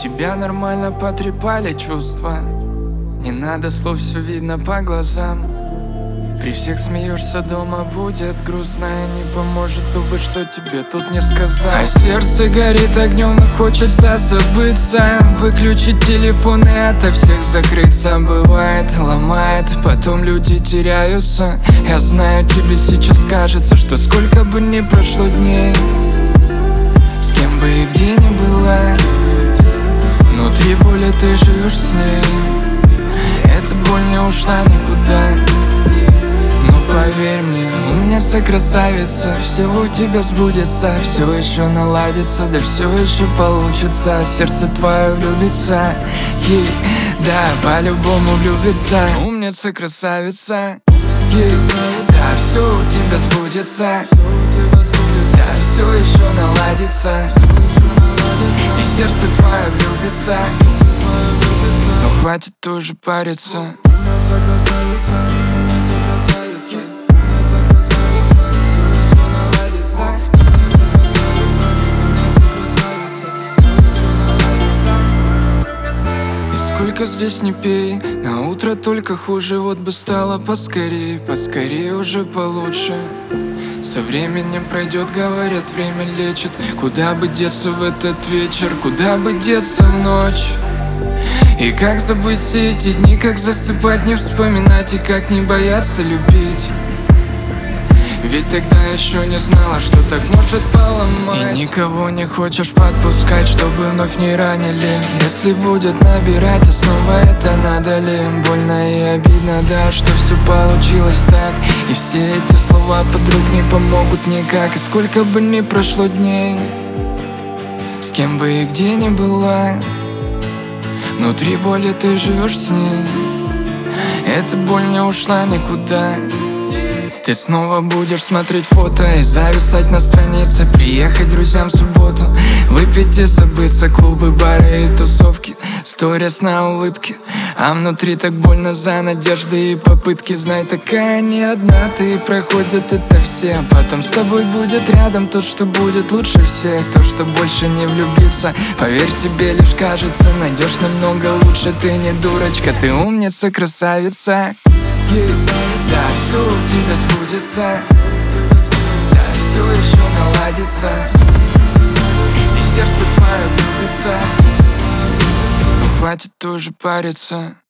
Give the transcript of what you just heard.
Тебя нормально потрепали чувства, не надо слов, все видно по глазам. При всех смеешься, дома будет грустно, и не поможет, увы, что тебе тут не сказал. А сердце горит огнем и хочется забыться, выключить телефон и ото всех закрыться. Бывает, ломает, потом люди теряются. Я знаю, тебе сейчас кажется, что сколько бы ни прошло дней, с кем бы и где ни была, внутри боли ты живешь с ней. Эта боль не ушла никуда. Поверь мне, умница, красавица, все у тебя сбудется, все еще наладится, да все еще получится. Сердце твое влюбится, ей, да, по-любому влюбится. Умница, красавица, ей, да, все у тебя сбудется, да, все еще наладится, и сердце твое влюбится. Но хватит тоже париться. Сколько здесь не пей, на утро только хуже. Вот бы стало поскорей, поскорей уже получше. Со временем пройдет, говорят, время лечит. Куда бы деться в этот вечер, куда бы деться в ночь? И как забыть все эти дни, как засыпать, не вспоминать, и как не бояться любить. Ведь тогда еще не знала, что так может поломать. И никого не хочешь подпускать, чтобы вновь не ранили. Если будет набирать, а снова это надо ли? Больно и обидно, да, что все получилось так. И все эти слова подруг не помогут никак. И сколько бы ни прошло дней, с кем бы и где ни была, внутри боли ты живешь с ней. Эта боль не ушла никуда. Ты снова будешь смотреть фото и зависать на странице, приехать друзьям в субботу, выпить и забыться, клубы, бары и тусовки, сторис на улыбке. А внутри так больно за надежды и попытки. Знай, такая не одна ты, и проходят это все. Потом с тобой будет рядом тот, что будет лучше всех, то, что больше не влюбится. Поверь, тебе лишь кажется, найдешь намного лучше. Ты не дурочка, ты умница, красавица. Да, все у тебя сбудется, да, все еще наладится, и сердце твое влюбится. Но хватит тоже париться.